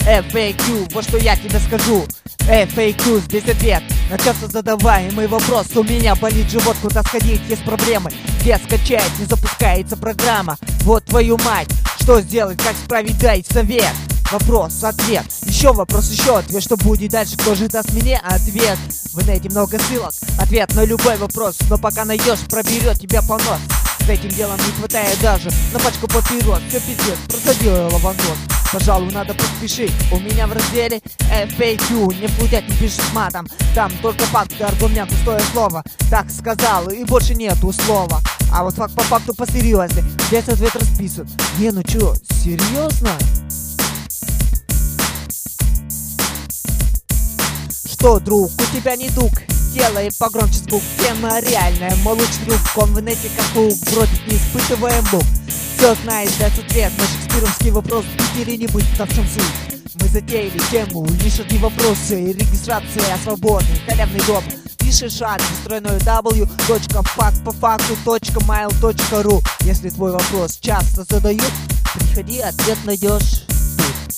FAQ, вот что я тебе скажу. FAQ, здесь ответ. Начаться задаваемый вопрос. У меня болит живот, куда сходить, есть проблемы. Где скачать, не запускается программа. Вот твою мать, что сделать, как справить, дай совет. Вопрос, ответ, еще вопрос, еще ответ. Что будет дальше, кто же даст мне ответ? В инете много ссылок, ответ на любой вопрос. Но пока найдешь, проберет тебя понос. С этим делом не хватает даже на пачку папирос. Все пиздец, просадила вонос. Пожалуй, надо поспешить. У меня в разделе FAQ. Не флудять, не пишешь матом. Там только факты, аргумент, пустое слово. Так сказал, и больше нету слова. А вот факт по факту по-серьезнее. Здесь ответ расписан. Не, ну чё, серьезно? Что, друг, у тебя не дуг? Делай погромче звук. Тема реальная, мой лучший друг. Он в инете как паук, бродит, не испытывая мук. Все знает, даст ответ на шекспировский вопрос. Быть или не быть, а в чем суть? Мы затеяли тему, лишь одни вопросы. Регистрация свободный, халявный дом. Пишешь адрес, тройной w.fact.mail.ru. Если твой вопрос часто задают, приходи, ответ найдешь.